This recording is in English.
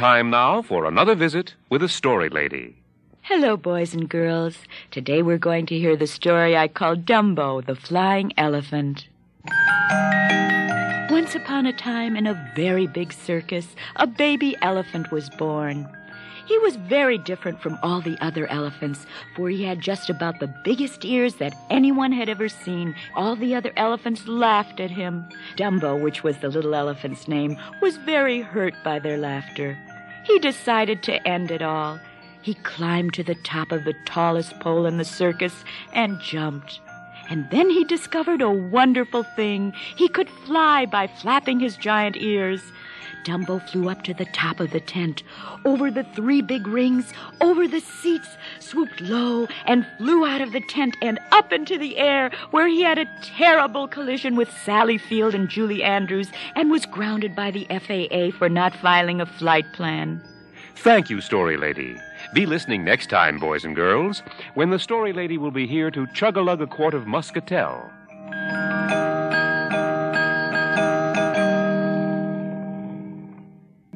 time now for another visit with a story lady. Hello, boys and girls. Today we're going to hear the story I call Dumbo, the Flying Elephant. Once upon a time, in a very big circus, a baby elephant was born. He was very different from all the other elephants, for he had just about the biggest ears that anyone had ever seen. All the other elephants laughed at him. Dumbo, which was the little elephant's name, was very hurt by their laughter. He decided to end it all. He climbed to the top of the tallest pole in the circus and jumped. And then he discovered a wonderful thing. He could fly by flapping his giant ears. Dumbo flew up to the top of the tent, over the 3 big rings, over the seats, swooped low, and flew out of the tent and up into the air, where he had a terrible collision with Sally Field and Julie Andrews and was grounded by the FAA for not filing a flight plan. Thank you, Story Lady. Be listening next time, boys and girls, when the Story Lady will be here to chug-a-lug a quart of muscatel.